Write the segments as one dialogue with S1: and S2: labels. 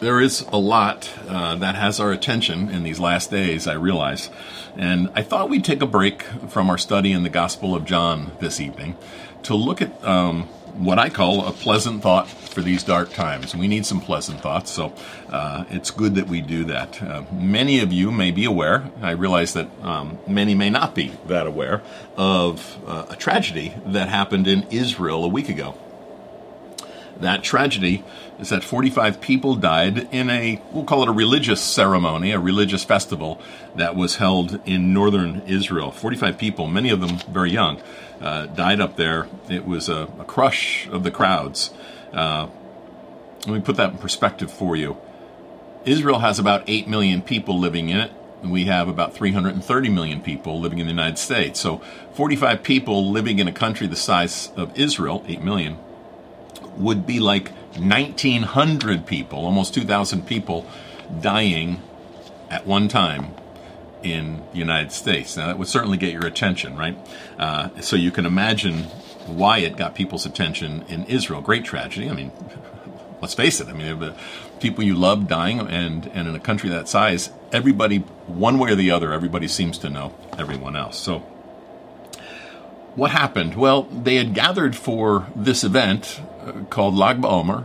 S1: There is a lot that has our attention in these last days, I realize. And I thought we'd take a break from our study in the Gospel of John this evening to look at what I call a pleasant thought for these dark times. We need some pleasant thoughts, so it's good that we do that. Many of you may be aware, I realize that many may not be that aware, of a tragedy that happened in Israel a week ago. That tragedy is that 45 people died in we'll call it a religious ceremony, a religious festival that was held in northern Israel. 45 people, many of them very young, died up there. It was a crush of the crowds. Let me put that in perspective for you. Israel has about 8 million people living in it. We have about 330 million people living in the United States. So 45 people living in a country the size of Israel, 8 million, would be like 1,900 people, almost 2,000 people dying at one time in the United States. Now, that would certainly get your attention, right? So you can imagine why it got people's attention in Israel. Great tragedy. I mean, let's face it. I mean, the people you love dying, and in a country that size, everybody, one way or the other, everybody seems to know everyone else. So what happened? Well, they had gathered for this event called Lag BaOmer,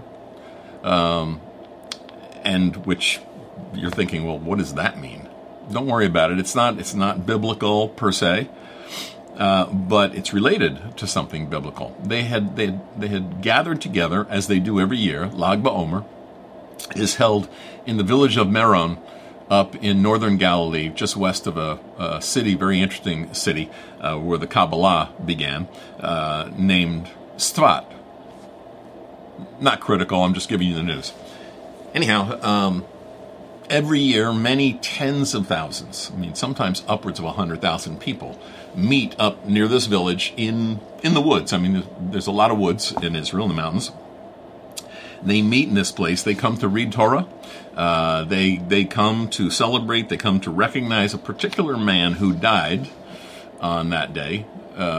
S1: and which you're thinking, well, what does that mean? Don't worry about it. It's not biblical per se, but it's related to something biblical. They had gathered together as they do every year. Lag BaOmer is held in the village of Meron, up in northern Galilee, just west of a city, very interesting city, where the Kabbalah began, named Tzfat. Not critical, I'm just giving you the news. Anyhow, every year, many tens of thousands, I mean, sometimes upwards of 100,000 people meet up near this village in the woods. I mean, there's a lot of woods in Israel, in the mountains. They meet in this place. They come to read Torah. They come to celebrate. They come to recognize a particular man who died on that day.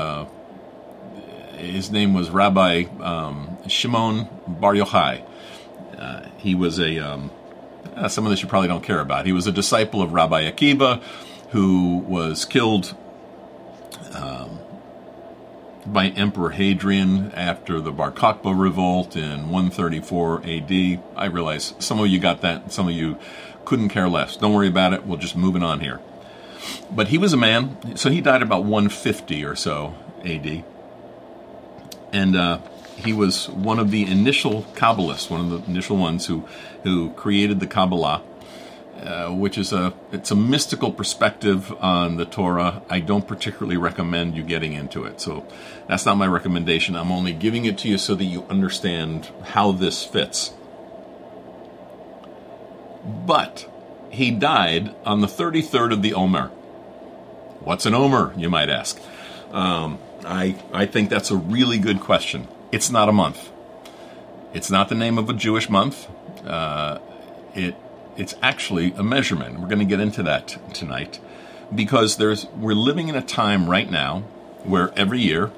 S1: His name was Rabbi Shimon Bar Yochai. He was some of this you probably don't care about. He was a disciple of Rabbi Akiva, who was killed by Emperor Hadrian after the Bar Kokhba revolt in 134 AD. I realize some of you got that, some of you couldn't care less. Don't worry about it. We're just moving on here. But he was a man, so he died about 150 or so AD. And he was one of the initial Kabbalists, one of the initial ones who created the Kabbalah, which is it's a mystical perspective on the Torah. I don't particularly recommend you getting into it. So that's not my recommendation. I'm only giving it to you so that you understand how this fits. But he died on the 33rd of the Omer. What's an Omer, you might ask? I think that's a really good question. It's not a month. It's not the name of a Jewish month. It's actually a measurement. We're going to get into that tonight because we're living in a time right now where every year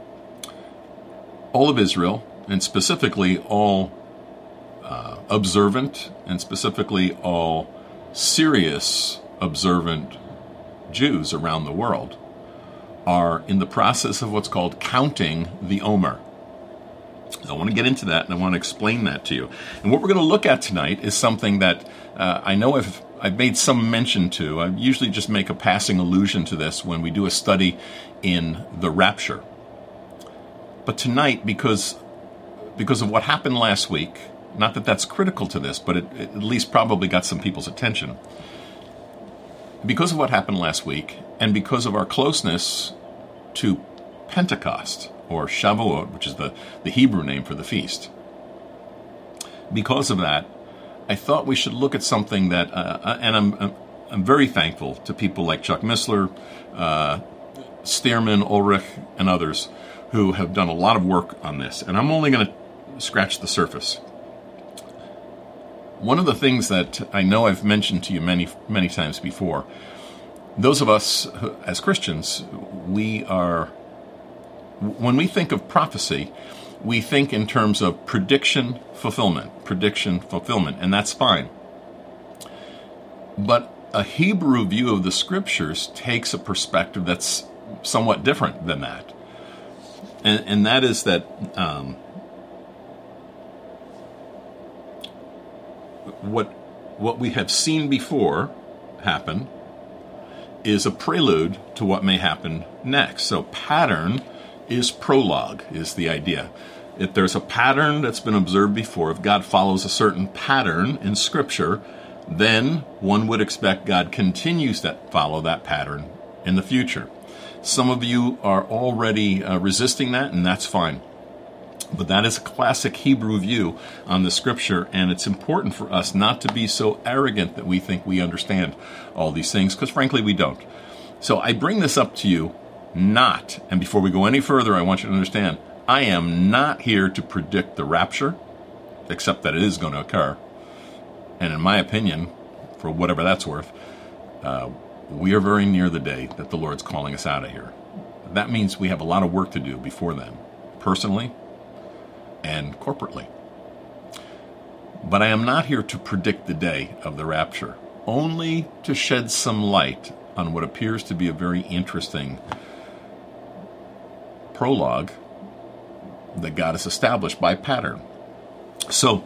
S1: all of Israel, and specifically all observant and specifically all serious observant Jews around the world, are in the process of what's called counting the Omer. I want to get into that, and I want to explain that to you. And what we're going to look at tonight is something that I know I've made some mention to. I usually just make a passing allusion to this when we do a study in the rapture. But tonight, because of what happened last week, not that that's critical to this, but it at least probably got some people's attention. Because of what happened last week, and because of our closeness to Pentecost, or Shavuot, which is the Hebrew name for the feast. Because of that, I thought we should look at something that, and I'm very thankful to people like Chuck Missler, Stearman, Ulrich, and others who have done a lot of work on this. And I'm only going to scratch the surface. One of the things that I know I've mentioned to you many, many times before, those of us as Christians, when we think of prophecy, we think in terms of prediction, fulfillment, and that's fine. But a Hebrew view of the Scriptures takes a perspective that's somewhat different than that. And that is that what we have seen before happen is a prelude to what may happen next. So pattern is prologue, is the idea. If there's a pattern that's been observed before, if God follows a certain pattern in Scripture, then one would expect God continues to follow that pattern in the future. Some of you are already resisting that, and that's fine. But that is a classic Hebrew view on the Scripture, and it's important for us not to be so arrogant that we think we understand all these things, because frankly we don't. So I bring this up to you not, and before we go any further, I want you to understand, I am not here to predict the rapture, except that it is going to occur. And in my opinion, for whatever that's worth, we are very near the day that the Lord's calling us out of here. That means we have a lot of work to do before then, personally and corporately. But I am not here to predict the day of the rapture, only to shed some light on what appears to be a very interesting prologue that God has established by pattern. So,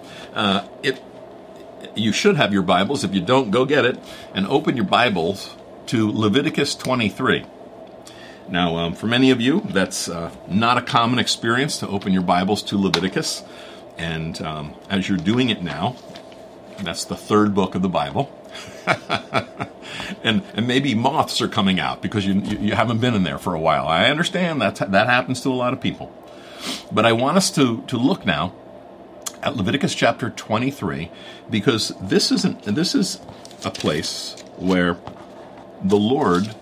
S1: you should have your Bibles. If you don't, go get it and open your Bibles to Leviticus 23. Now, for many of you, that's not a common experience to open your Bibles to Leviticus. And as you're doing it now, that's the third book of the Bible. and maybe moths are coming out because you haven't been in there for a while. I understand that happens to a lot of people. But I want us to look now at Leviticus chapter 23, because this is a place where the Lord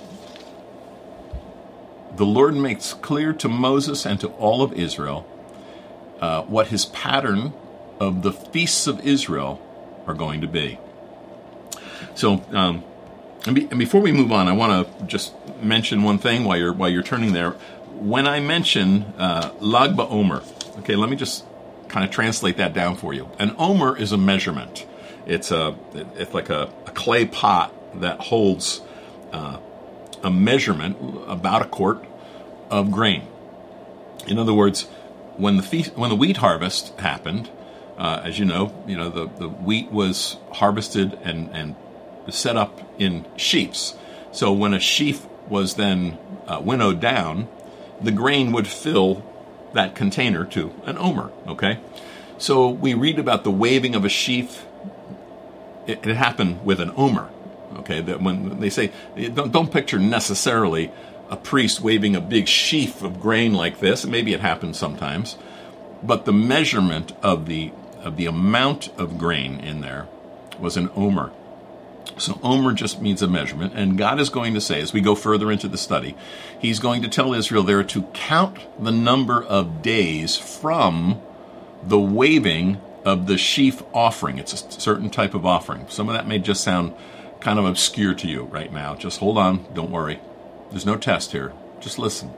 S1: makes clear to Moses and to all of Israel what his pattern of the feasts of Israel are going to be. So, and before we move on, I want to just mention one thing while you're turning there. When I mention Lag BaOmer, okay, let me just kind of translate that down for you. An omer is a measurement. It's like a clay pot that holds a measurement, about a quart of grain. In other words, when the wheat harvest happened, as you know, the wheat was harvested and set up in sheaves. So when a sheaf was then winnowed down, the grain would fill that container to an omer, okay? So we read about the waving of a sheaf. It happened with an omer, okay? That when they say, don't picture necessarily a priest waving a big sheaf of grain like this. Maybe it happens sometimes. But the measurement of the amount of grain in there was an omer. So omer just means a measurement, and God is going to say, as we go further into the study, he's going to tell Israel there to count the number of days from the waving of the sheaf offering. It's a certain type of offering. Some of that may just sound kind of obscure to you right now. Just hold on, don't worry. There's no test here. Just listen.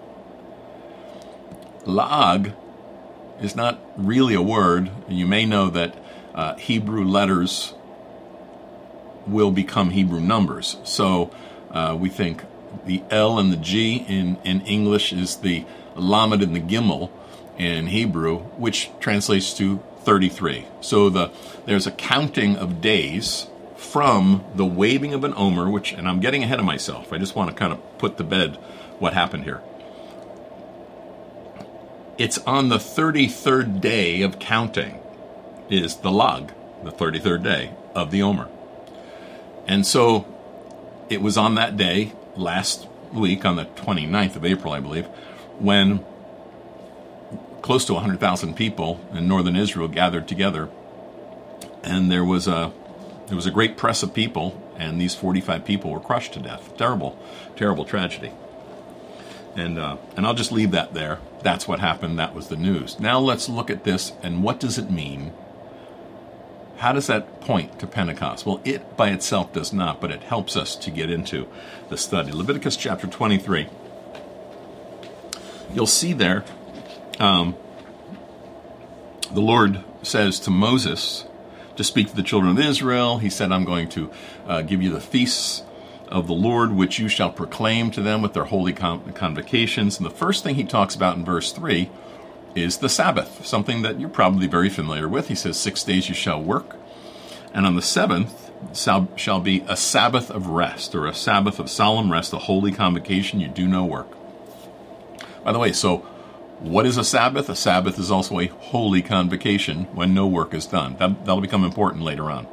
S1: Lag is not really a word. You may know that Hebrew letters will become Hebrew numbers. So we think the L and the G in English is the Lamed and the Gimel in Hebrew, which translates to 33. So there's a counting of days from the waving of an omer, and I'm getting ahead of myself. I just want to kind of put to bed what happened here. It's on the 33rd day of counting is the lag, the 33rd day of the omer. And so it was on that day, last week, on the 29th of April, I believe, when close to 100,000 people in northern Israel gathered together. And there was a great press of people, and these 45 people were crushed to death. Terrible, terrible tragedy. And I'll just leave that there. That's what happened. That was the news. Now let's look at this, and what does it mean? How does that point to Pentecost? Well, it by itself does not, but it helps us to get into the study. Leviticus chapter 23. You'll see there The Lord says to Moses to speak to the children of Israel. He said, I'm going to give you the feasts of the Lord, which you shall proclaim to them with their holy convocations. And the first thing he talks about in verse 3 is the Sabbath, something that you're probably very familiar with. He says, 6 days you shall work, and on the seventh shall be a Sabbath of rest, or a Sabbath of solemn rest, a holy convocation. You do no work. By the way, so what is a Sabbath? A Sabbath is also a holy convocation when no work is done. That'll become important later on.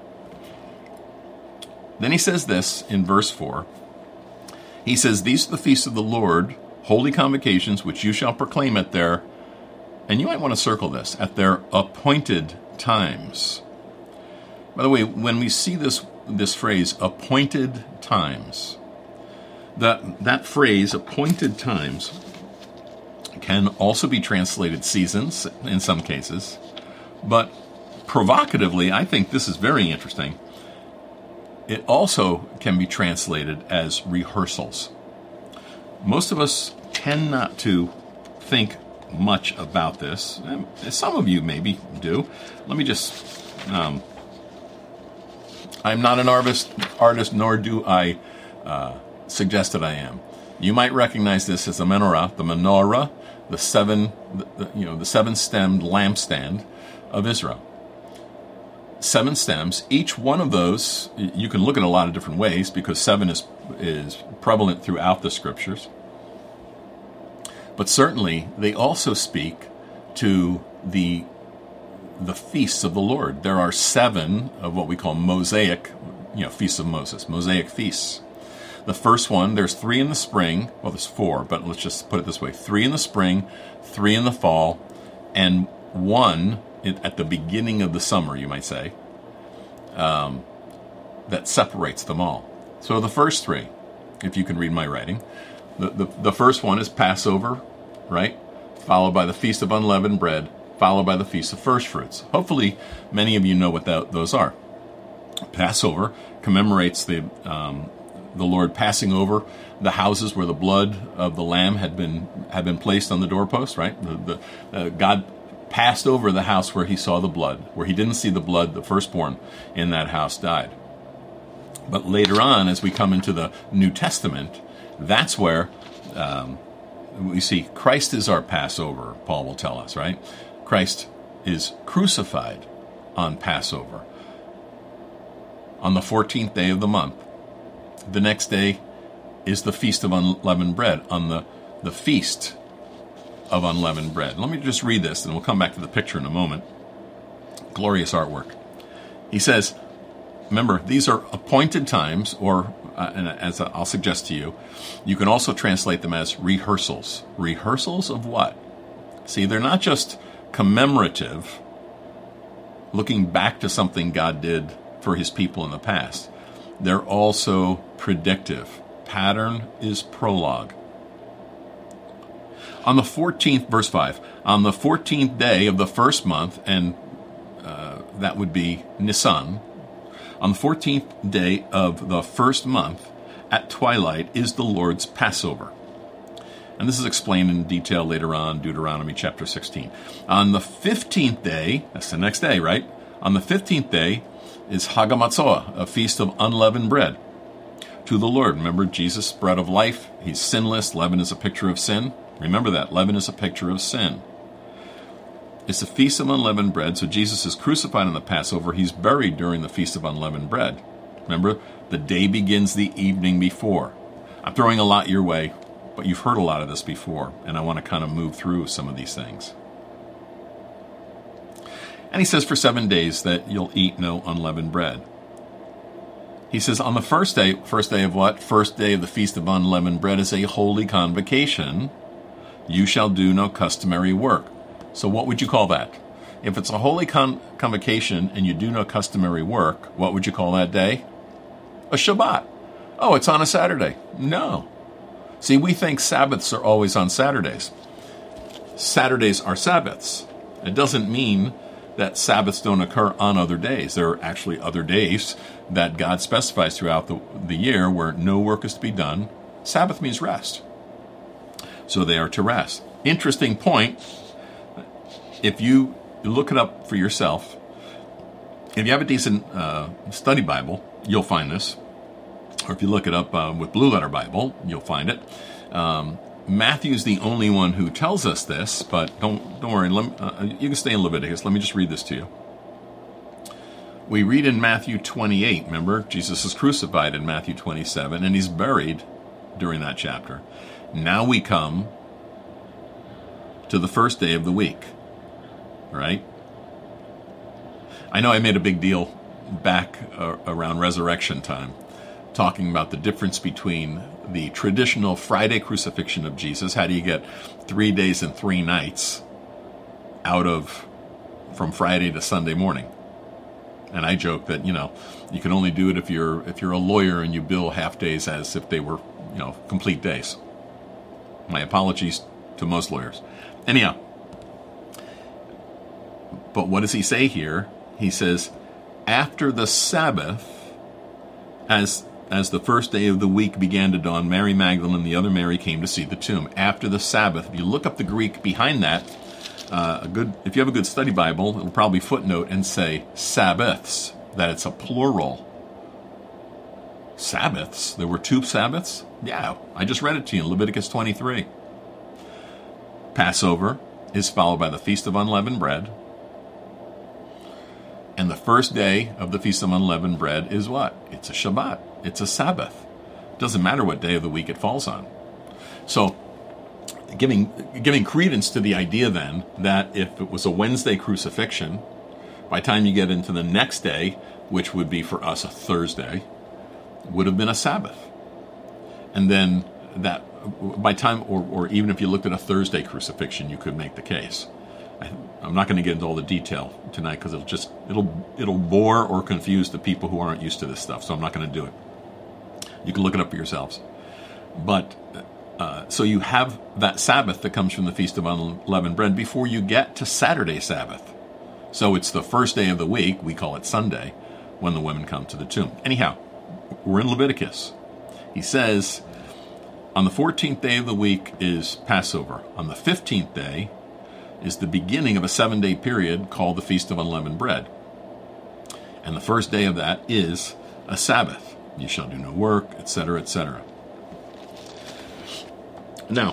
S1: Then he says this in verse 4. He says, these are the feasts of the Lord, holy convocations, which you shall proclaim at their, and you might want to circle this, at their appointed times. By the way, when we see this phrase, appointed times, that phrase, appointed times, can also be translated seasons in some cases, but provocatively, I think this is very interesting. It also can be translated as rehearsals. Most of us tend not to think much about this. Some of you maybe do. Let me just, I'm not an artist, nor do I suggest that I am. You might recognize this as the menorah, the seven-stemmed lampstand of Israel. 7 stems. Each one of those, you can look at a lot of different ways because 7 is prevalent throughout the scriptures. But certainly, they also speak to the feasts of the Lord. There are 7 of what we call Mosaic, feasts of Moses, Mosaic feasts. The first one, there's 3 in the spring. Well, there's 4, but let's just put it this way: 3 in the spring, 3 in the fall, and 1 at the beginning of the summer, you might say, that separates them all. So the first 3, if you can read my writing, the first one is Passover, right? Followed by the Feast of Unleavened Bread, followed by the Feast of First Fruits. Hopefully, many of you know what those are. Passover commemorates the Lord passing over the houses where the blood of the lamb had been placed on the doorpost, right? God passed over the house where he saw the blood. Where he didn't see the blood, the firstborn in that house died. But later on, as we come into the New Testament, that's where we see Christ is our Passover, Paul will tell us, right? Christ is crucified on Passover on the 14th day of the month. The next day is the Feast of Unleavened Bread, on the Feast of Unleavened Bread. Let me just read this, and we'll come back to the picture in a moment. Glorious artwork. He says, remember, these are appointed times, or and as I'll suggest to you, you can also translate them as rehearsals. Rehearsals of what? See, they're not just commemorative, looking back to something God did for his people in the past. They're also predictive. Pattern is prologue. On the 14th, verse 5, on the 14th day of the first month, and that would be Nisan, on the 14th day of the first month, at twilight, is the Lord's Passover. And this is explained in detail later on, Deuteronomy chapter 16. On the 15th day, that's the next day, right? On the 15th day is Hag HaMatzah, a feast of unleavened bread to the Lord. Remember, Jesus, bread of life, he's sinless. Leaven is a picture of sin. Remember that. Leaven is a picture of sin. It's the Feast of Unleavened Bread. So Jesus is crucified on the Passover. He's buried during the Feast of Unleavened Bread. Remember, the day begins the evening before. I'm throwing a lot your way, but you've heard a lot of this before, and I want to kind of move through some of these things. And he says for 7 days that you'll eat no unleavened bread. He says on the first day of what? First day of the Feast of Unleavened Bread is a holy convocation. You shall do no customary work. So what would you call that? If it's a holy convocation and you do no customary work, what would you call that day? A Shabbat. Oh, it's on a Saturday. No. See, we think Sabbaths are always on Saturdays. Saturdays are Sabbaths. It doesn't mean that Sabbaths don't occur on other days. There are actually other days that God specifies throughout the year where no work is to be done. Sabbath means rest. So they are to rest. Interesting point. If you you look it up for yourself. If you have a decent study Bible, you'll find this. Or if you look it up with Blue Letter Bible, you'll find it. Matthew's the only one who tells us this, but don't worry. You can stay in Leviticus. Let me just read this to you. We read in Matthew 28, remember, Jesus is crucified in Matthew 27, and he's buried during that chapter. Now we come to the first day of the week, right? I know I made a big deal back around resurrection time, talking about the difference between the traditional Friday crucifixion of Jesus. How do you get 3 days and 3 nights from Friday to Sunday morning? And I joke that, you can only do it if you're a lawyer and you bill half days as if they were, complete days. My apologies to most lawyers. Anyhow, but what does he say here? He says, after the Sabbath, as the first day of the week began to dawn, Mary Magdalene and the other Mary came to see the tomb. After the Sabbath, if you look up the Greek behind that, if you have a good study Bible, it'll probably footnote and say Sabbaths, that it's a plural. Sabbaths? There were 2 Sabbaths? Yeah, I just read it to you in Leviticus 23. Passover is followed by the Feast of Unleavened Bread. And the first day of the Feast of Unleavened Bread is what? It's a Shabbat. It's a Sabbath. It doesn't matter what day of the week it falls on. So, giving credence to the idea then that if it was a Wednesday crucifixion, by the time you get into the next day, which would be for us a Thursday, would have been a Sabbath. And then that, by time, or even if you looked at a Thursday crucifixion, you could make the case. I'm not going to get into all the detail tonight because it'll bore or confuse the people who aren't used to this stuff, so I'm not going to do it. You can look it up for yourselves. But so you have that Sabbath that comes from the Feast of Unleavened Bread before you get to Saturday Sabbath. So it's the first day of the week, we call it Sunday, when the women come to the tomb. Anyhow, we're in Leviticus. He says, on the 14th day of the week is Passover. On the 15th day is the beginning of a 7-day period called the Feast of Unleavened Bread. And the first day of that is a Sabbath. You shall do no work, etc., etc. Now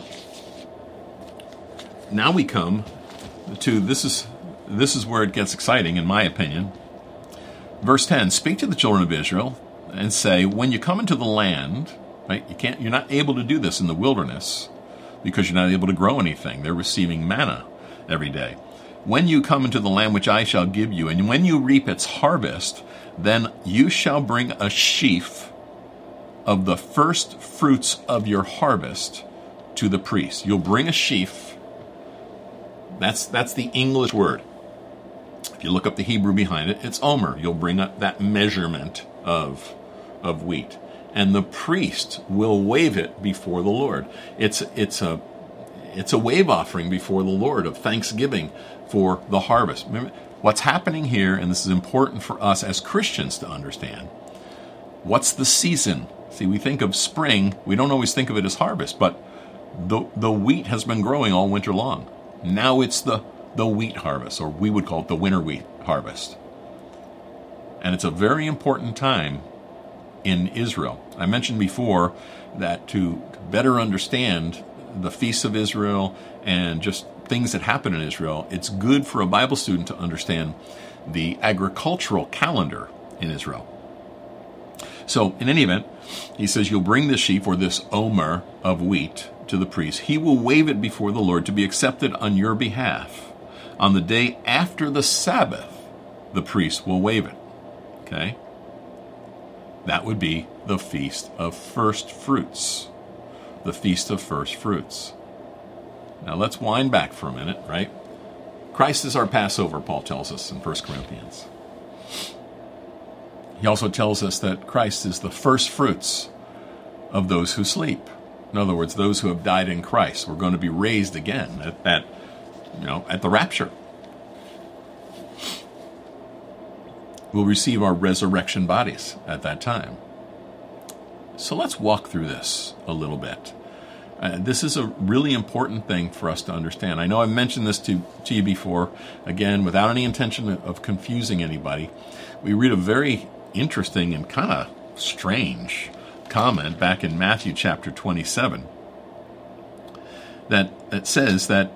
S1: we come to, this is where it gets exciting, in my opinion. Verse 10, speak to the children of Israel and say, when you come into the land, right, you're not able to do this in the wilderness because you're not able to grow anything. They're receiving manna every day. When you come into the land which I shall give you, and when you reap its harvest, then you shall bring a sheaf of the first fruits of your harvest to the priest. You'll bring a sheaf. That's the English word. If you look up the Hebrew behind it, it's omer. You'll bring up that measurement of wheat, and the priest will wave it before the Lord. It's a wave offering before the Lord of thanksgiving for the harvest. Remember, what's happening here, and this is important for us as Christians to understand, what's the season? See, we think of spring, we don't always think of it as harvest, but the wheat has been growing all winter long. Now it's the wheat harvest, or we would call it the winter wheat harvest. And it's a very important time in Israel. I mentioned before that to better understand the feasts of Israel and just things that happen in Israel, it's good for a Bible student to understand the agricultural calendar in Israel. So, in any event, he says, you'll bring this sheaf, or this omer of wheat, to the priest. He will wave it before the Lord to be accepted on your behalf. On the day after the Sabbath, the priest will wave it. Okay? That would be the Feast of First Fruits. The Feast of First Fruits. Now let's wind back for a minute, right? Christ is our Passover, Paul tells us in 1 Corinthians. He also tells us that Christ is the first fruits of those who sleep. In other words, those who have died in Christ. We're going to be raised again at the rapture. We'll receive our resurrection bodies at that time. So let's walk through this a little bit. This is a really important thing for us to understand. I know I've mentioned this to you before, again, without any intention of confusing anybody. We read a very interesting and kind of strange comment back in Matthew chapter 27 that says that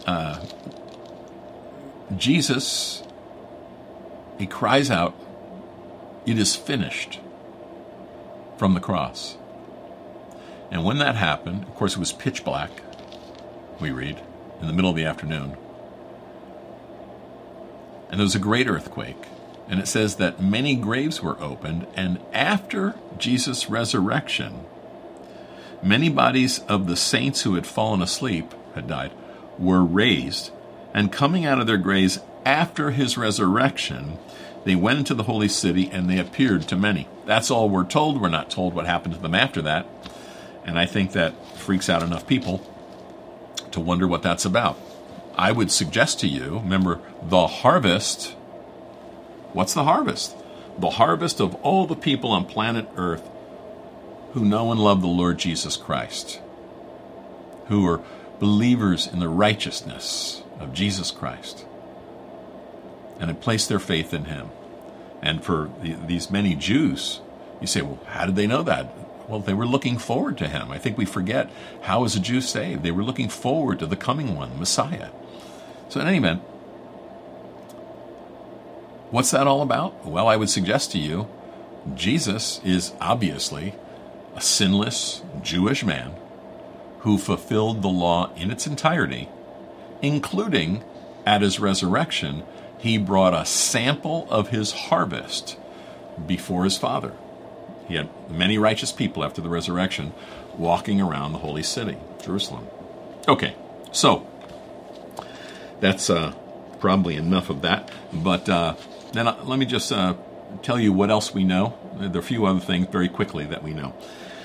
S1: Jesus, he cries out, "It is finished," from the cross. And when that happened, of course it was pitch black, we read, in the middle of the afternoon. And there was a great earthquake. And it says that many graves were opened, and after Jesus' resurrection, many bodies of the saints who had fallen asleep, had died, were raised, and coming out of their graves after his resurrection, they went into the holy city and they appeared to many. That's all we're told. We're not told what happened to them after that. And I think that freaks out enough people to wonder what that's about. I would suggest to you, remember, the harvest. What's the harvest? The harvest of all the people on planet Earth who know and love the Lord Jesus Christ, who are believers in the righteousness of Jesus Christ, and have placed their faith in him. And for these many Jews, you say, well, how did they know that? Well, they were looking forward to him. I think we forget, how is a Jew saved? They were looking forward to the coming one, the Messiah. So in any event, what's that all about? Well, I would suggest to you, Jesus is obviously a sinless Jewish man who fulfilled the law in its entirety, including at his resurrection, he brought a sample of his harvest before his Father. He had many righteous people after the resurrection walking around the holy city, Jerusalem. Okay, so that's probably enough of that. But then let me just tell you what else we know. There are a few other things very quickly that we know.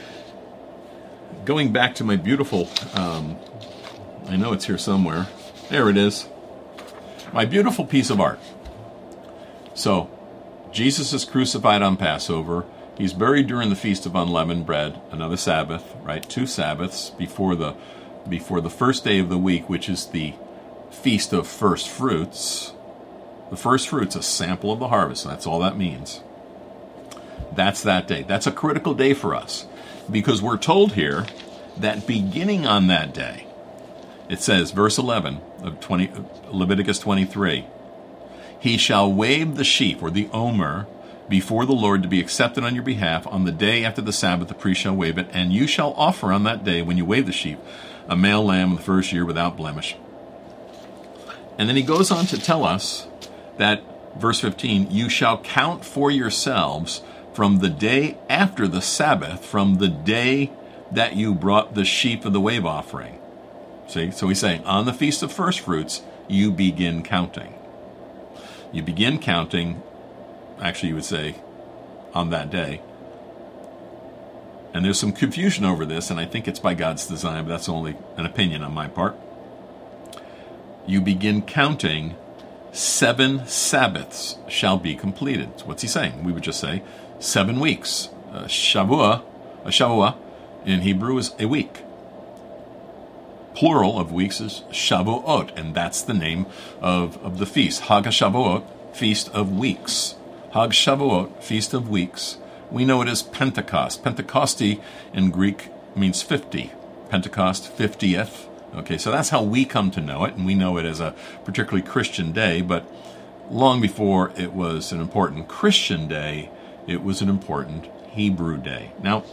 S1: Going back to my beautiful, I know it's here somewhere. There it is. My beautiful piece of art. So, Jesus is crucified on Passover. He's buried during the Feast of Unleavened Bread, another Sabbath, right? 2 Sabbaths before the first day of the week, which is the Feast of First Fruits. The first fruits, a sample of the harvest. That's all that means. That's that day. That's a critical day for us, because we're told here that beginning on that day, it says, verse 11 of Leviticus 23, he shall wave the sheaf, or the omer, before the Lord to be accepted on your behalf. On the day after the Sabbath, the priest shall wave it, and you shall offer on that day, when you wave the sheaf, a male lamb of the first year without blemish. And then he goes on to tell us that, verse 15, you shall count for yourselves from the day after the Sabbath, from the day that you brought the sheaf of the wave offering. See, so he's saying, on the Feast of First Fruits, you begin counting. You begin counting, actually you would say, on that day. And there's some confusion over this, and I think it's by God's design, but that's only an opinion on my part. You begin counting, 7 Sabbaths shall be completed. So what's he saying? We would just say 7 weeks. Shavua in Hebrew is a week. Plural of weeks is Shavuot, and that's the name of the feast. Hag HaShavuot, Feast of Weeks. Hag Shavuot, Feast of Weeks. We know it as Pentecost. Pentecosti in Greek means 50. Pentecost, 50th. Okay, so that's how we come to know it, and we know it as a particularly Christian day, but long before it was an important Christian day, it was an important Hebrew day. Now,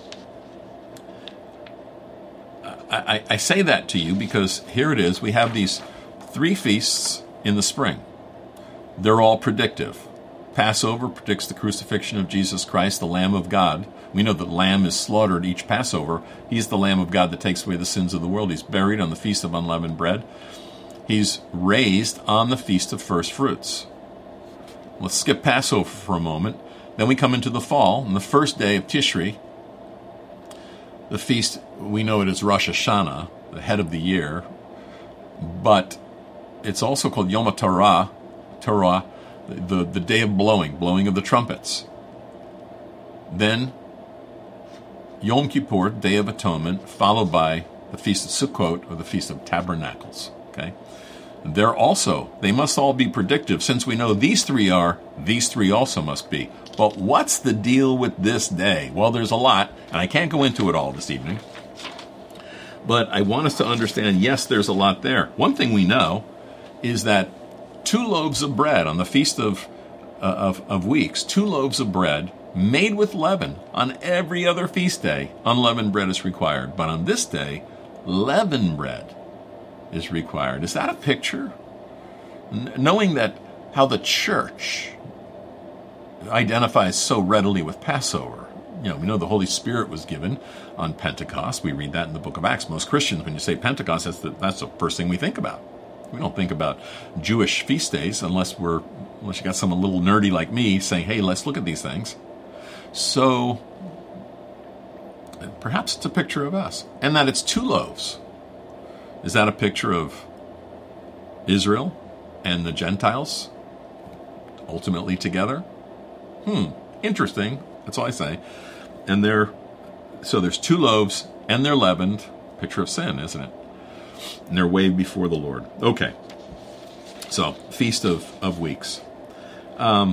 S1: I say that to you because here it is. We have these 3 feasts in the spring. They're all predictive. Passover predicts the crucifixion of Jesus Christ, the Lamb of God. We know that lamb is slaughtered each Passover. He's the Lamb of God that takes away the sins of the world. He's buried on the Feast of Unleavened Bread. He's raised on the Feast of First Fruits. Let's skip Passover for a moment. Then we come into the fall, on the first day of Tishri. The feast, we know it as Rosh Hashanah, the head of the year, but it's also called Yom HaTorah, the day of blowing of the trumpets. Then Yom Kippur, Day of Atonement, followed by the Feast of Sukkot or the Feast of Tabernacles. Okay? They must all be predictive. Since we know these three are, these three also must be. But what's the deal with this day? Well, there's a lot, and I can't go into it all this evening. But I want us to understand, yes, there's a lot there. One thing we know is that 2 loaves of bread on the Feast of Weeks, 2 loaves of bread made with leaven. On every other feast day, unleavened bread is required. But on this day, leavened bread is required. Is that a picture? Knowing that how the church identifies so readily with Passover. We know the Holy Spirit was given on Pentecost. We read that in the book of Acts. Most Christians, when you say Pentecost, that's the first thing we think about. We don't think about Jewish feast days unless you got someone a little nerdy like me saying, hey, let's look at these things. So perhaps it's a picture of us. And that it's 2 loaves. Is that a picture of Israel and the Gentiles ultimately together? Interesting. That's all I say. And there's 2 loaves and they're leavened. Picture of sin, isn't it? And they're way before the Lord. Okay. So, Feast of Weeks. Now,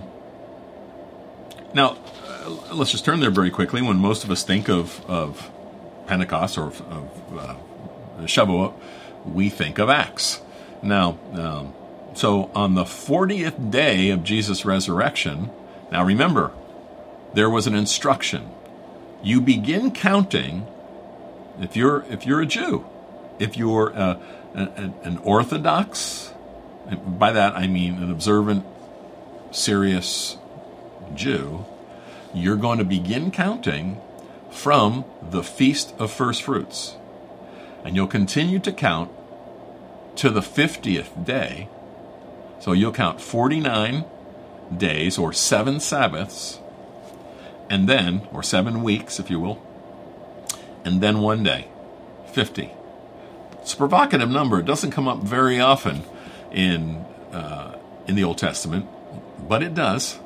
S1: let's just turn there very quickly. When most of us think of Pentecost or of Shavuot, we think of Acts. Now, so on the 40th day of Jesus' resurrection, now remember, there was an instruction. You begin counting, if you're a Jew, if you're an Orthodox, and by that I mean an observant, serious Jew, you're going to begin counting from the Feast of First Fruits. And you'll continue to count to the 50th day. So you'll count 49 days or 7 Sabbaths, and then, or 7 weeks, if you will, and then 1 day, 50. It's a provocative number. It doesn't come up very often in the Old Testament, but it does.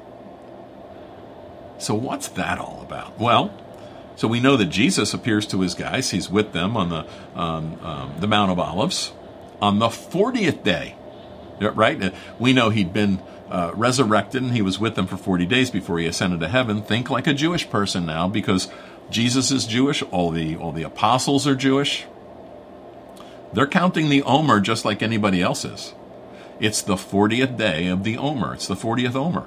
S1: So what's that all about? Well, so we know that Jesus appears to his guys. He's with them on the Mount of Olives on the 40th day, right? We know he'd been resurrected, and he was with them for 40 days before he ascended to heaven. Think like a Jewish person now, because Jesus is Jewish. All the apostles are Jewish. They're counting the Omer just like anybody else is. It's the 40th day of the Omer. It's the 40th Omer.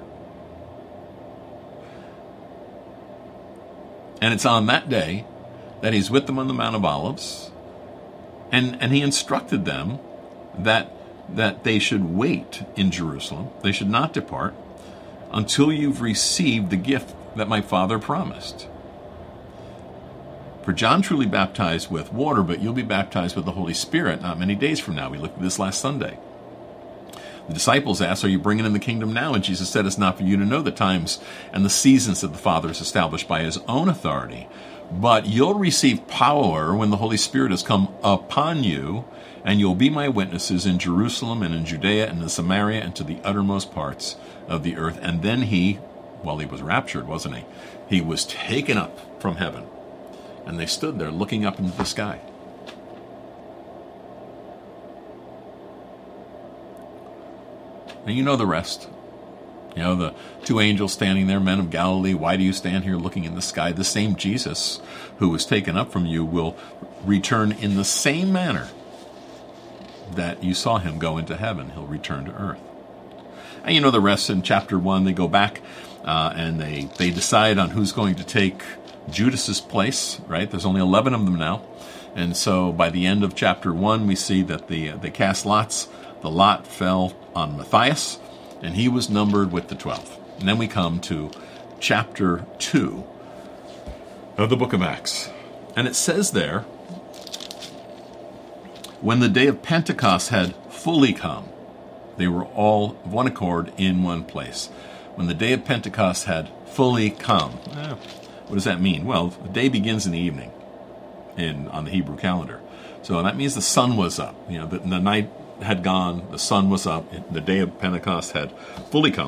S1: And it's on that day that he's with them on the Mount of Olives. And he instructed them that they should wait in Jerusalem. They should not depart until you've received the gift that my Father promised. For John truly baptized with water, but you'll be baptized with the Holy Spirit not many days from now. We looked at this last Sunday. The disciples asked, are you bringing in the kingdom now? And Jesus said, it's not for you to know the times and the seasons that the Father has established by his own authority. But you'll receive power when the Holy Spirit has come upon you, and you'll be my witnesses in Jerusalem and in Judea and in Samaria and to the uttermost parts of the earth. And then he was raptured, wasn't he? He was taken up from heaven. And they stood there looking up into the sky. And you know the rest. You know, the 2 angels standing there, men of Galilee, why do you stand here looking in the sky? The same Jesus who was taken up from you will return in the same manner that you saw him go into heaven. He'll return to earth. And you know the rest. In chapter 1, they go back and they decide on who's going to take Judas's place, right? There's only 11 of them now. And so by the end of chapter 1, we see that they cast lots. The lot fell on Matthias, and he was numbered with the 12. And then we come to chapter 2 of the book of Acts. And it says there, when the day of Pentecost had fully come, they were all of one accord in one place. When the day of Pentecost had fully come. What does that mean? Well, the day begins in the evening on the Hebrew calendar. So that means the sun was up. You know, the night had gone, the sun was up, the day of Pentecost had fully come.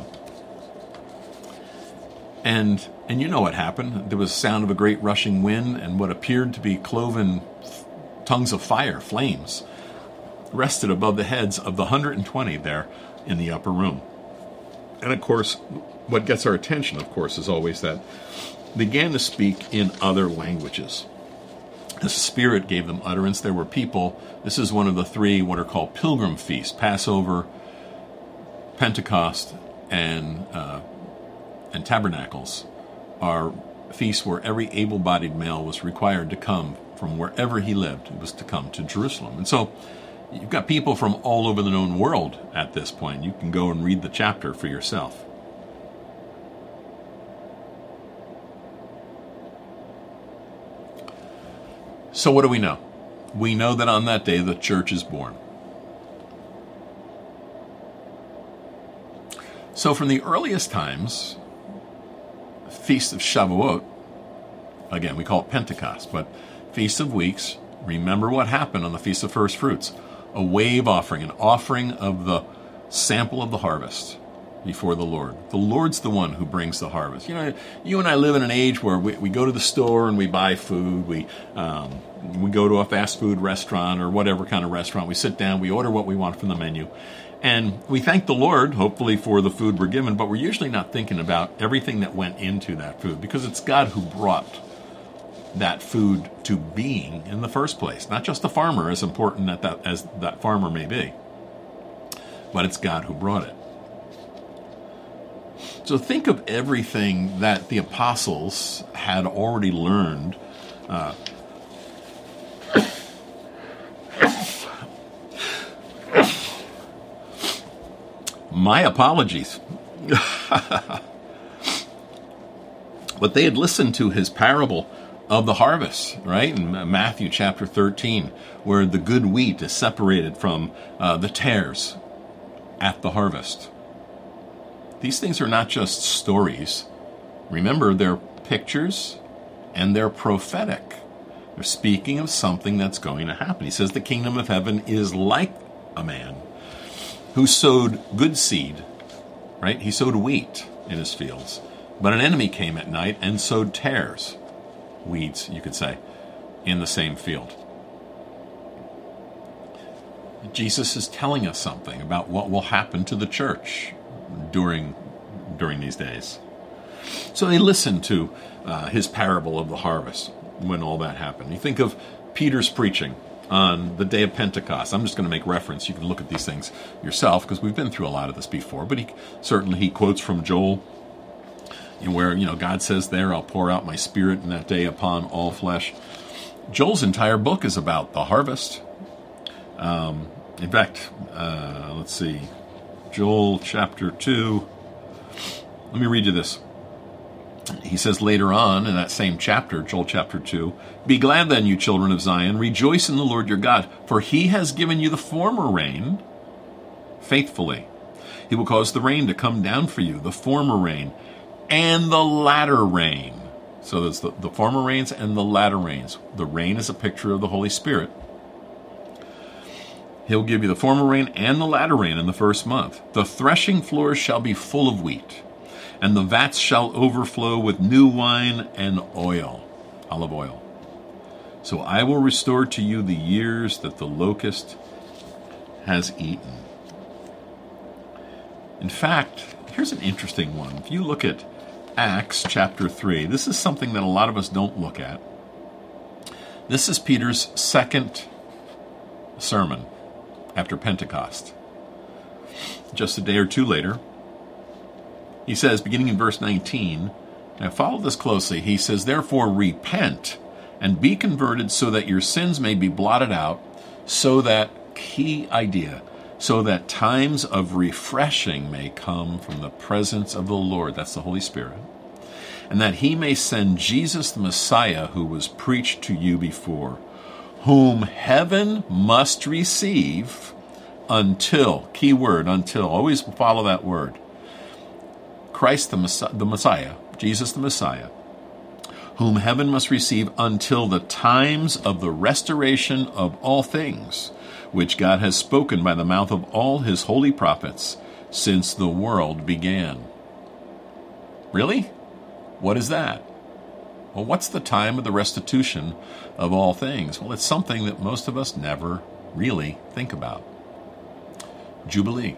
S1: And you know what happened. There was the sound of a great rushing wind, and what appeared to be cloven tongues of fire, flames, rested above the heads of the 120 there in the upper room. And of course, what gets our attention, of course, is always that they began to speak in other languages. The Spirit gave them utterance. There were people, this is one of the three what are called pilgrim feasts, Passover, Pentecost, and Tabernacles, are feasts where every able-bodied male was required to come from wherever he lived. It was to come to Jerusalem. And so you've got people from all over the known world at this point. You can go and read the chapter for yourself. So what do we know? We know that on that day the church is born. So from the earliest times, Feast of Shavuot, again, we call it Pentecost, but Feast of Weeks, remember what happened on the Feast of First Fruits. A wave offering, an offering of the sample of the harvest before the Lord. The Lord's the one who brings the harvest. You know, you and I live in an age where we go to the store and we buy food. We go to a fast food restaurant or whatever kind of restaurant. We sit down, we order what we want from the menu. And we thank the Lord, hopefully, for the food we're given, but we're usually not thinking about everything that went into that food, because it's God who brought that food to being in the first place. Not just the farmer, as important as that farmer may be, but it's God who brought it. So think of everything that the apostles had already learned. My apologies. But they had listened to his parable of the harvest, right? In Matthew chapter 13, where the good wheat is separated from the tares at the harvest. These things are not just stories. Remember, they're pictures and they're prophetic. They're speaking of something that's going to happen. He says the kingdom of heaven is like a man who sowed good seed, right? He sowed wheat in his fields. But an enemy came at night and sowed tares, weeds, you could say, in the same field. Jesus is telling us something about what will happen to the church during these days. So they listened to his parable of the harvest when all that happened. You think of Peter's preaching on the day of Pentecost. I'm just going to make reference. You can look at these things yourself because we've been through a lot of this before. But he quotes from Joel, where God says there, "I'll pour out my Spirit in that day upon all flesh." Joel's entire book is about the harvest. In fact, let's see, Joel chapter 2. Let me read you this. He says later on in that same chapter, Joel chapter 2, "Be glad then, you children of Zion, rejoice in the Lord your God, for he has given you the former rain faithfully. He will cause the rain to come down for you, the former rain, and the latter rain." So there's the former rains and the latter rains. The rain is a picture of the Holy Spirit. He'll give you the former rain and the latter rain in the first month. "The threshing floors shall be full of wheat, and the vats shall overflow with new wine and oil," olive oil. "So I will restore to you the years that the locust has eaten." In fact, here's an interesting one. If you look at Acts chapter 3, this is something that a lot of us don't look at. This is Peter's second sermon after Pentecost. Just a day or two later, he says, beginning in verse 19, now follow this closely, he says, "Therefore repent and be converted so that your sins may be blotted out, so that," key idea, "so that times of refreshing may come from the presence of the Lord," that's the Holy Spirit, "and that he may send Jesus the Messiah, who was preached to you before, whom heaven must receive until," key word, until, always follow that word, Christ the Messiah, Jesus the Messiah, "whom heaven must receive until the times of the restoration of all things, which God has spoken by the mouth of all his holy prophets since the world began." Really? What is that? Well, what's the time of the restitution of all things? Well, it's something that most of us never really think about. Jubilee.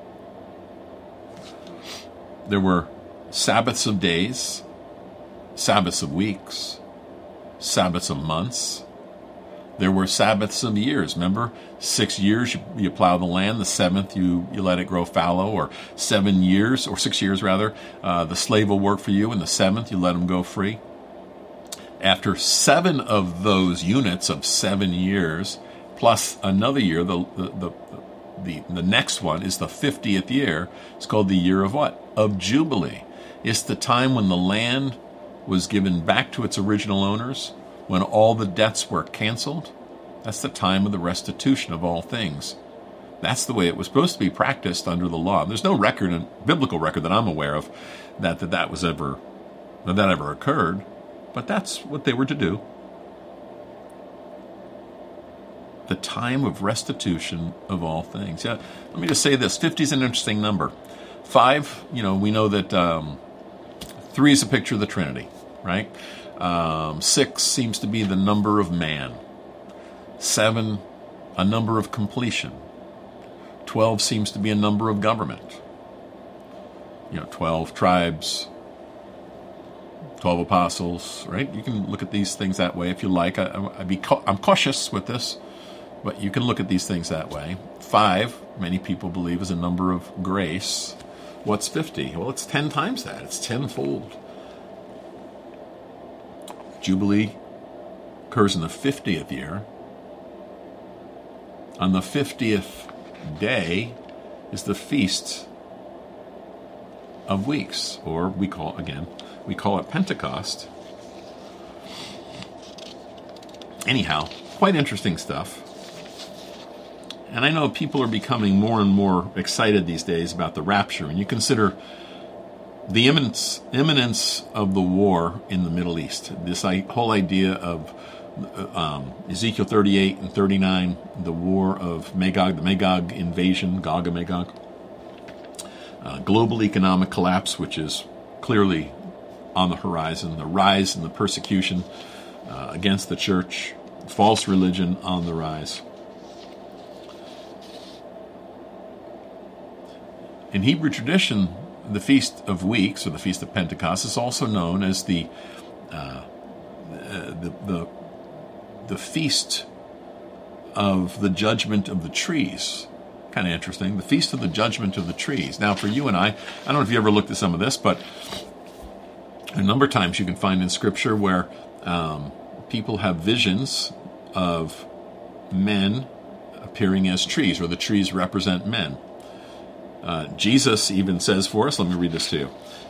S1: There were Sabbaths of days, Sabbaths of weeks, Sabbaths of months. There were Sabbaths of years. Remember, 6 years you plow the land, the seventh you let it grow fallow, or 7 years, or 6 years rather, the slave will work for you, and the seventh you let him go free. After 7 of those units of 7 years, plus another year, the next one is the 50th year. It's called the year of what? Of Jubilee. It's the time when the land was given back to its original owners, when all the debts were canceled. That's the time of the restitution of all things. That's the way it was supposed to be practiced under the law. There's no record, biblical record that I'm aware of, that ever occurred, but that's what they were to do. The time of restitution of all things. Yeah, let me just say this: 50 is an interesting number. 5, we know that 3 is a picture of the Trinity, right? 6 seems to be the number of man. 7, a number of completion. 12 seems to be a number of government. 12 tribes, 12 apostles, right? You can look at these things that way if you like. I'm cautious with this, but you can look at these things that way. 5, many people believe, is a number of grace. What's 50? Well, it's 10 times that. It's tenfold. Jubilee occurs in the 50th year. On the 50th day is the Feast of Weeks, or we call it Pentecost. Anyhow, quite interesting stuff. And I know people are becoming more and more excited these days about the rapture. And you consider the imminence of the war in the Middle East. This whole idea of Ezekiel 38 and 39, the war of Magog, the Magog invasion, Gog and Magog. Global economic collapse, which is clearly on the horizon. The rise in the persecution against the church. False religion on the rise. In Hebrew tradition, the Feast of Weeks, or the Feast of Pentecost, is also known as the Feast of the Judgment of the Trees. Kind of interesting. The Feast of the Judgment of the Trees. Now, for you and I don't know if you ever looked at some of this, but a number of times you can find in Scripture where people have visions of men appearing as trees, or the trees represent men. Jesus even says for us, let me read this to you,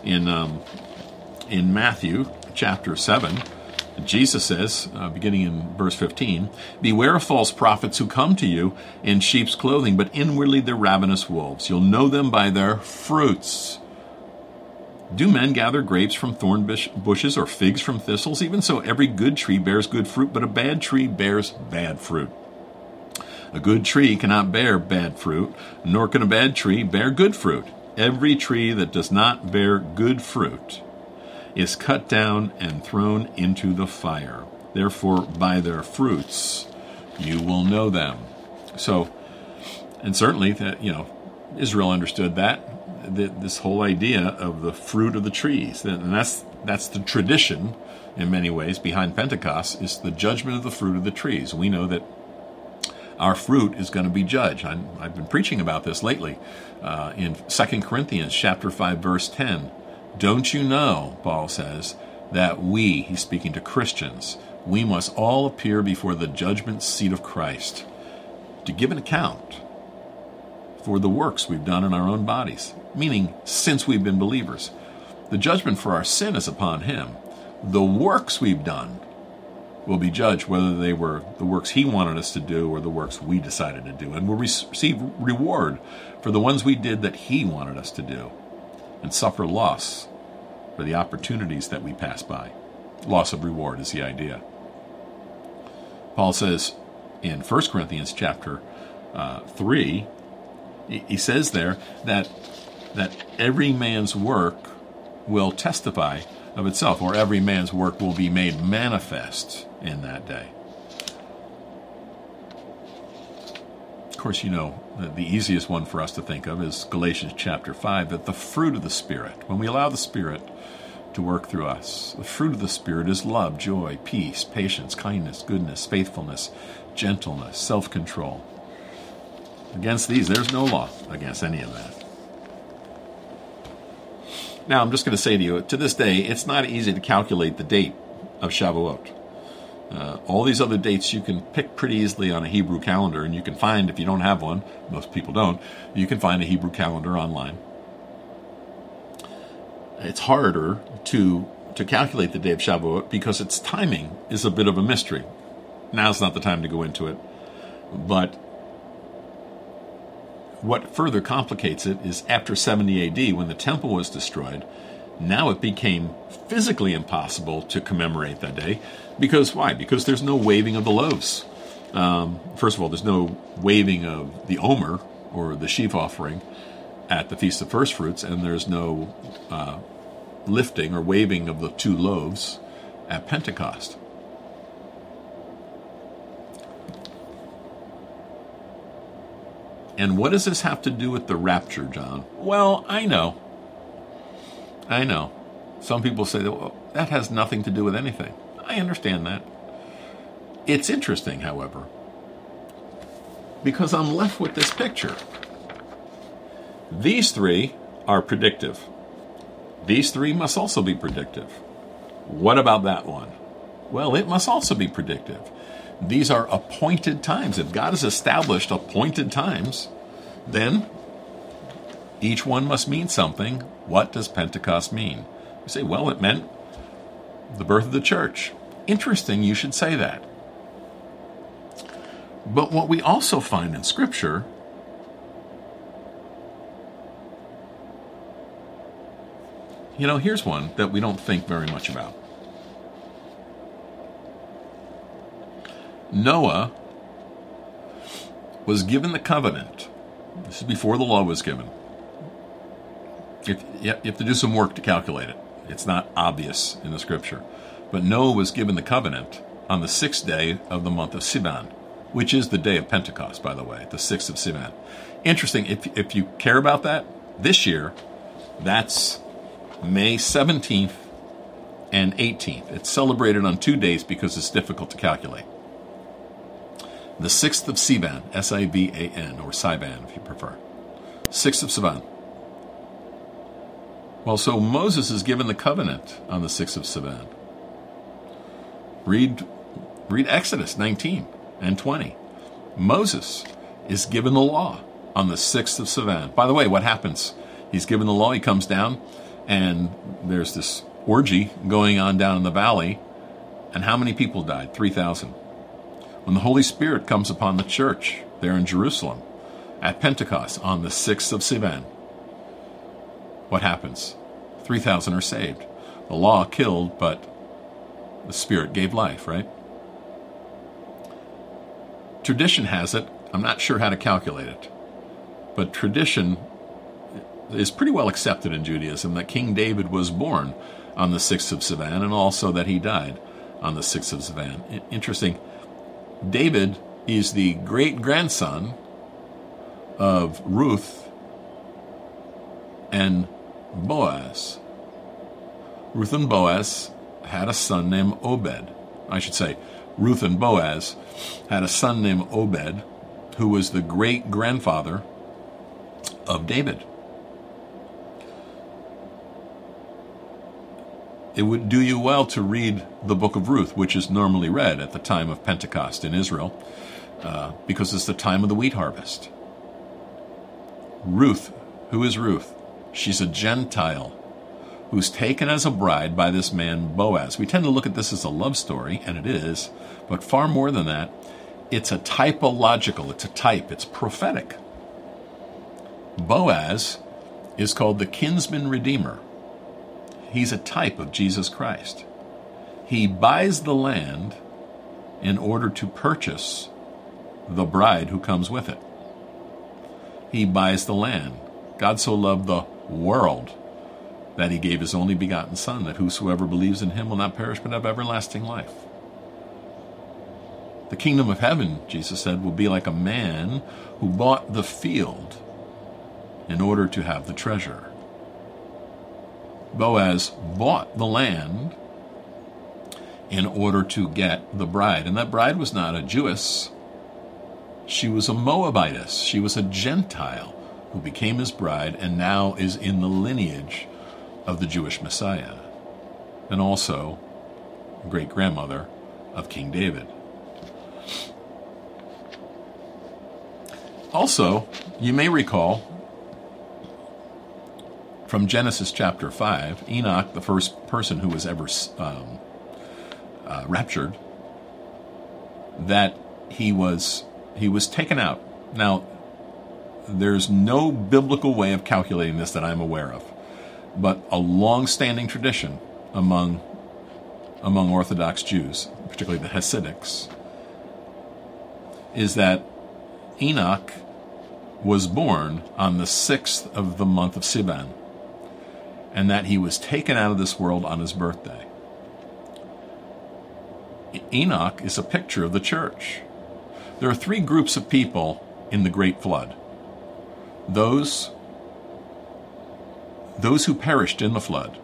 S1: in Matthew chapter 7, Jesus says, beginning in verse 15, "Beware of false prophets who come to you in sheep's clothing, but inwardly they're ravenous wolves. You'll know them by their fruits. Do men gather grapes from thorn bushes or figs from thistles? Even so, every good tree bears good fruit, but a bad tree bears bad fruit. A good tree cannot bear bad fruit, nor can a bad tree bear good fruit. Every tree that does not bear good fruit is cut down and thrown into the fire. Therefore, by their fruits you will know them." So, and certainly that, Israel understood that this whole idea of the fruit of the trees, and that's the tradition in many ways behind Pentecost, is the judgment of the fruit of the trees. We know that our fruit is going to be judged. I've been preaching about this lately in 2 Corinthians chapter 5, verse 10. "Don't you know," Paul says, "that he's speaking to Christians, we must all appear before the judgment seat of Christ to give an account for the works we've done in our own bodies," meaning since we've been believers. The judgment for our sin is upon him. The works we've done will be judged, whether they were the works he wanted us to do or the works we decided to do. And we'll receive reward for the ones we did that he wanted us to do, and suffer loss for the opportunities that we pass by. Loss of reward is the idea. Paul says in 1 Corinthians chapter 3, he says there that every man's work will testify of itself, or every man's work will be made manifest in that day. Of course, you know, the easiest one for us to think of is Galatians chapter 5, that the fruit of the Spirit, when we allow the Spirit to work through us, the fruit of the Spirit is love, joy, peace, patience, kindness, goodness, faithfulness, gentleness, self-control. Against these, there's no law against any of that. Now, I'm just going to say to you, to this day, it's not easy to calculate the date of Shavuot. All these other dates you can pick pretty easily on a Hebrew calendar, and you can find, if you don't have one, most people don't, you can find a Hebrew calendar online. It's harder to calculate the day of Shavuot because its timing is a bit of a mystery. Now's not the time to go into it, but what further complicates it is after 70 AD, when the temple was destroyed, now it became physically impossible to commemorate that day. Because why? Because there's no waving of the loaves. First of all, there's no waving of the Omer, or the sheaf offering, at the Feast of First Fruits, and there's no lifting or waving of the 2 loaves at Pentecost. And what does this have to do with the rapture, John? Well, I know. Some people say, well, that has nothing to do with anything. I understand that. It's interesting, however, because I'm left with this picture. These 3 are predictive. These 3 must also be predictive. What about that one? Well, it must also be predictive. These are appointed times. If God has established appointed times, then each one must mean something. What does Pentecost mean? You say, well, it meant the birth of the church. Interesting, you should say that. But what we also find in Scripture here's one that we don't think very much about. Noah was given the covenant. This is before the law was given. You have to do some work to calculate it. It's not obvious in the Scripture. But Noah was given the covenant on the 6th day of the month of Sivan, which is the day of Pentecost, by the way, the 6th of Sivan. Interesting, if you care about that, this year, that's May 17th and 18th. It's celebrated on 2 days because it's difficult to calculate. The 6th of Sivan, S-I-V-A-N, or Sivan if you prefer. 6th of Sivan. Well, so Moses is given the covenant on the 6th of Sivan. Read Exodus 19 and 20. Moses is given the law on the 6th of Sivan. By the way, what happens? He's given the law, he comes down, and there's this orgy going on down in the valley. And how many people died? 3,000. When the Holy Spirit comes upon the church there in Jerusalem at Pentecost on the 6th of Sivan, what happens? 3,000 are saved. The law killed, but the Spirit gave life, right? Tradition has it, I'm not sure how to calculate it, but tradition is pretty well accepted in Judaism that King David was born on the 6th of Sivan, and also that he died on the 6th of Sivan. Interesting. David is the great-grandson of Ruth and Boaz. Ruth and Boaz had a son named Obed. I should say, Ruth and Boaz had a son named Obed, who was the great-grandfather of David. It would do you well to read the book of Ruth, which is normally read at the time of Pentecost in Israel, because it's the time of the wheat harvest. Ruth, who is Ruth? She's a Gentile who's taken as a bride by this man Boaz. We tend to look at this as a love story, and it is, but far more than that, it's a typological, it's a type, it's prophetic. Boaz is called the kinsman redeemer. He's a type of Jesus Christ. He buys the land in order to purchase the bride who comes with it. He buys the land. God so loved the world that he gave his only begotten Son, that whosoever believes in him will not perish but have everlasting life. The kingdom of heaven, Jesus said, will be like a man who bought the field in order to have the treasure. Boaz bought the land in order to get the bride. And that bride was not a Jewess. She was a Moabitess. She was a Gentile who became his bride and now is in the lineage of the Jewish Messiah, and also great-grandmother of King David. Also, you may recall from Genesis chapter 5, Enoch, the first person who was ever raptured, that he was taken out. Now, there's no biblical way of calculating this that I'm aware of, but a long-standing tradition among Orthodox Jews, particularly the Hasidics, is that Enoch was born on the 6th of the month of Sivan, and that he was taken out of this world on his birthday. Enoch is a picture of the church. There are three groups of people in the Great Flood. Those who perished in the flood.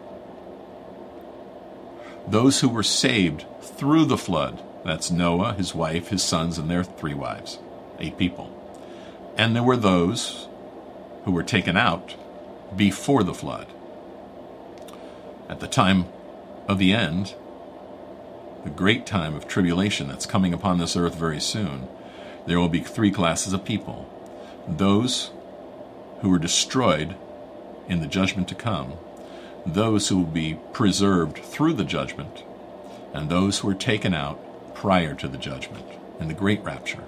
S1: Those who were saved through the flood. That's Noah, his wife, his sons, and their 3 wives. 8 people. And there were those who were taken out before the flood. At the time of the end, the great time of tribulation that's coming upon this earth very soon, there will be 3 classes of people. Those who were destroyed in the judgment to come, those who will be preserved through the judgment, and those who were taken out prior to the judgment in the great rapture.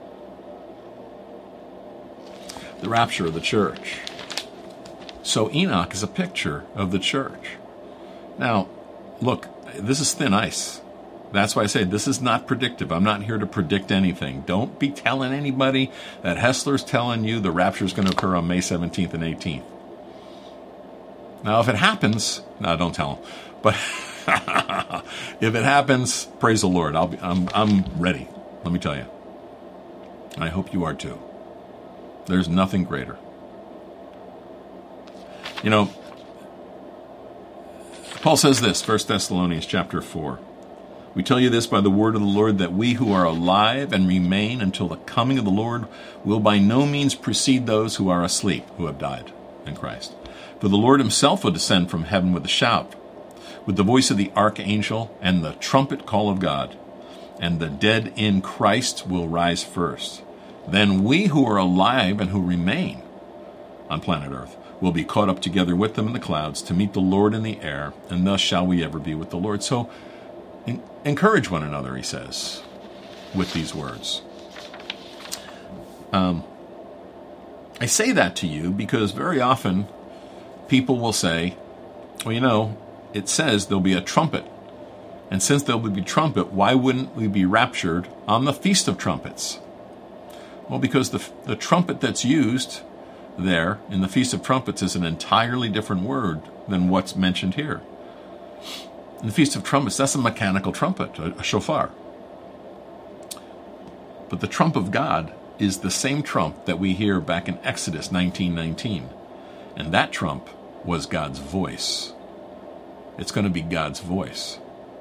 S1: The rapture of the church. So Enoch is a picture of the church. Now, look, this is thin ice. That's why I say this is not predictive. I'm not here to predict anything. Don't be telling anybody that Hessler's telling you the rapture is going to occur on May 17th and 18th. Now, if it happens, no, don't tell them. But if it happens, praise the Lord. I'm ready. Let me tell you. I hope you are too. There's nothing greater. You know, Paul says this, 1 Thessalonians chapter 4. We tell you this by the word of the Lord, that we who are alive and remain until the coming of the Lord will by no means precede those who are asleep, who have died in Christ. For the Lord himself will descend from heaven with a shout, with the voice of the archangel and the trumpet call of God, and the dead in Christ will rise first. Then we who are alive and who remain on planet Earth will be caught up together with them in the clouds to meet the Lord in the air, and thus shall we ever be with the Lord. So encourage one another, he says, with these words. I say that to you because very often people will say, well, you know, it says there'll be a trumpet. And since there'll be a trumpet, why wouldn't we be raptured on the Feast of Trumpets? Well, because the trumpet that's used there in the Feast of Trumpets is an entirely different word than what's mentioned here. In the Feast of Trumpets, that's a mechanical trumpet, a shofar. But the trump of God is the same trump that we hear back in Exodus 19:19. And that trump was God's voice. It's going to be God's voice.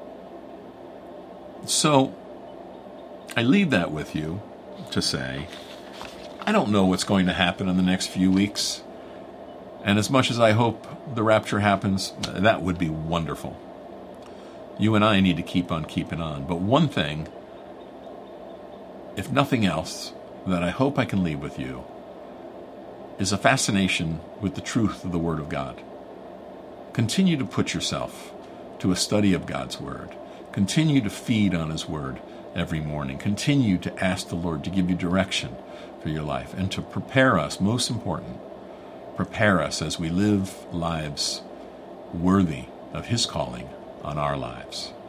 S1: So, I leave that with you to say, I don't know what's going to happen in the next few weeks. And as much as I hope the rapture happens, that would be wonderful. You and I need to keep on keeping on. But one thing, if nothing else, that I hope I can leave with you is a fascination with the truth of the Word of God. Continue to put yourself to a study of God's Word. Continue to feed on His Word every morning. Continue to ask the Lord to give you direction for your life and to prepare us, most important, prepare us as we live lives worthy of His calling on our lives.